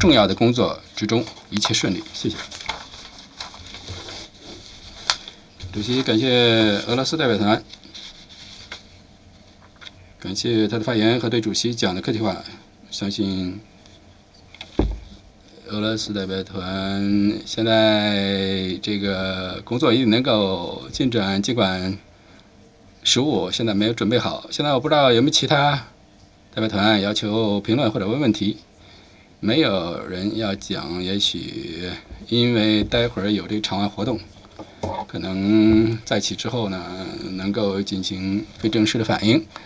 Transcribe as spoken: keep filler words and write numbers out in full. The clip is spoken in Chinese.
重要的工作之中一切顺利。谢谢。主席，感谢俄罗斯代表团，感谢他的发言和对主席讲的客气话。相信俄罗斯代表团现在这个工作一定能够进展，尽管食物现在没有准备好。现在我不知道有没有其他代表团要求评论或者问问题。没有人要讲，也许因为待会儿有这个场外活动，可能在起之后呢，能够进行非正式的反应。